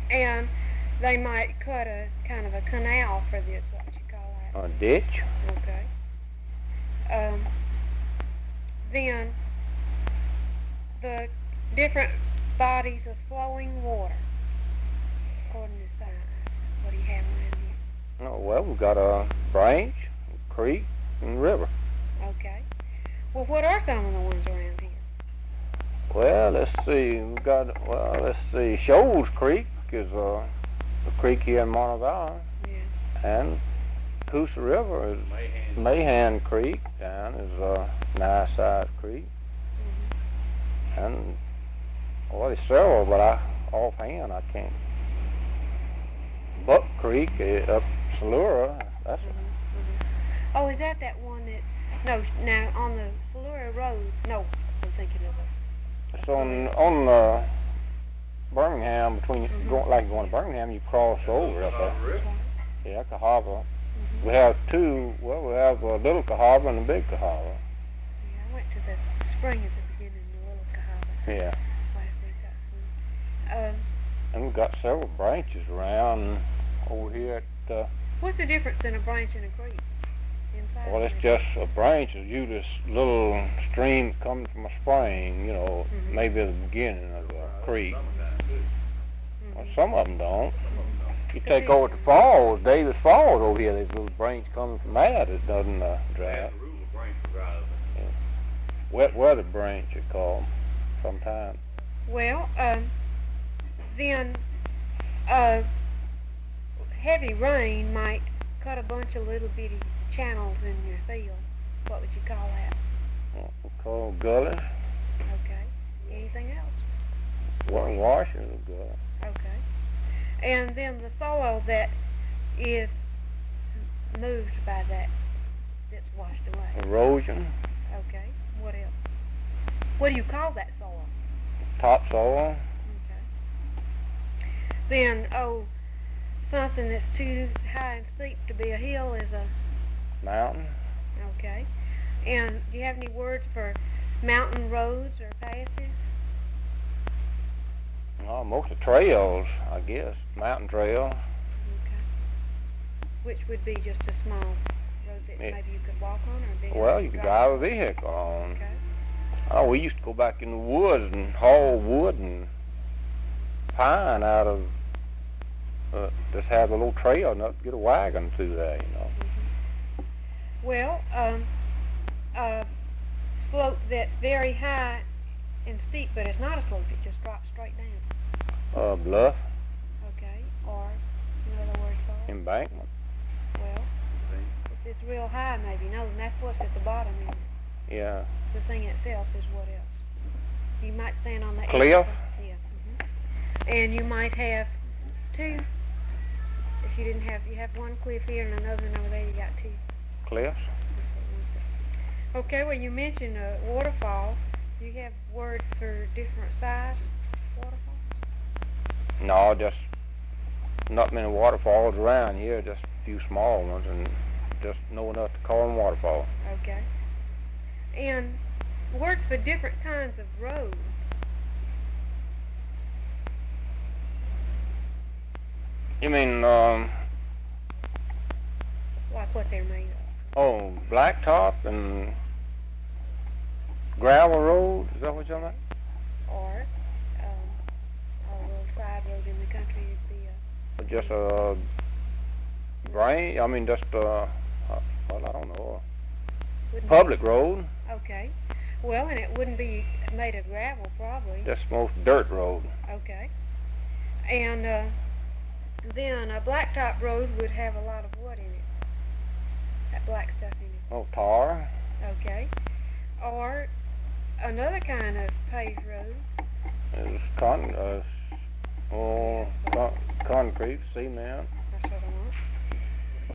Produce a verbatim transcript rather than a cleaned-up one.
And they might cut a kind of a canal for this, what you call that? A ditch. Okay. Um, then the different bodies of flowing water, according to science. What do you have around here? Oh, well, we've got a branch, a creek, and river. Okay. Well, what are some of the ones around here? Well, let's see. We've got, well, let's see. Shoals Creek is uh, a creek here in Montevallo. Yeah. And Coosa River is Mahan. Mahan Creek, down is a nice sized creek. Mm-hmm. And, well, there's several, but I, offhand, I can't. Buck Creek uh, up Salura, that's Mm-hmm. Mm-hmm. Oh, is that that one that, no, now on the Salura Road, no, I'm thinking of it. It's on on uh, Birmingham, between Mhm. going, like going to Birmingham, you cross over up there. River. Yeah, Cahaba. Mm-hmm. We have two. Well, we have a little Cahaba and a big Cahaba. Yeah, I went to the spring at the beginning of Little Cahaba Yeah, last week. That was fun. Um, and we've got several branches around over here at. Uh, what's the difference in a branch and a creek? Inside well, of it's it? just a branch is usually this little stream coming from a spring. You know, Mhm. maybe at the beginning of a creek. Summertime, too. Well, Mhm. some of them don't. Some of them don't. You take over the falls, Davis Falls over here, there's little branch coming from that. It doesn't uh, They dry have up. to rule the branch to dry up. Wet weather branch, you call them, sometimes. Well, um, then uh, heavy rain might cut a bunch of little bitty channels in your field. What would you call that? What we call gullies. Okay. Anything else? One washing is good. Okay. And then the soil that is moved by that, that's washed away. Erosion, Okay. What else? What do you call that soil? topsoil, Okay. Then, oh, something that's too high and steep to be a hill is a, mountain. okay. And do you have any words for mountain roads or passes? Oh, most of the trails, I guess. Mountain trail. Okay. Which would be just a small road that Yeah. maybe you could walk on or big Well, enough you to could drive a vehicle on. Okay. Oh, we used to go back in the woods and haul wood and pine out of, uh, just have a little trail enough to get a wagon through there, you know. Mhm. Well, um, a slope that's very high and steep, but it's not a slope, it just drops straight down. Uh, bluff, Okay. Or another word for it? embankment. Well, if it's real high, maybe no, and that's what's at the bottom. And Yeah. the thing itself is what else? You might stand on the edge Cliff. of it. Yeah. hmm And you might have two. If you didn't have, you have one cliff here and another one over there. You got two. Cliffs. That's what one said. Okay. Well, you mentioned a waterfall. Do you have words for different size waterfalls? No, just not many waterfalls around here, just a few small ones, and just know enough to call them waterfalls. Okay. And words for different kinds of roads. You mean, um, Like what they're made of. oh, blacktop and gravel road? Is that what you're talking about? Or um, a little side road in the country would be a... Or just a drain? I mean, just a, uh, well, I don't know, wouldn't a be- public road. Okay. Well, and it wouldn't be made of gravel, probably. Just most dirt road. Okay. And uh, then a blacktop road would have a lot of what in it? That black stuff in it. Oh, tar. Okay. Or another kind of paved road. Is con, uh, oh, con- concrete, cement.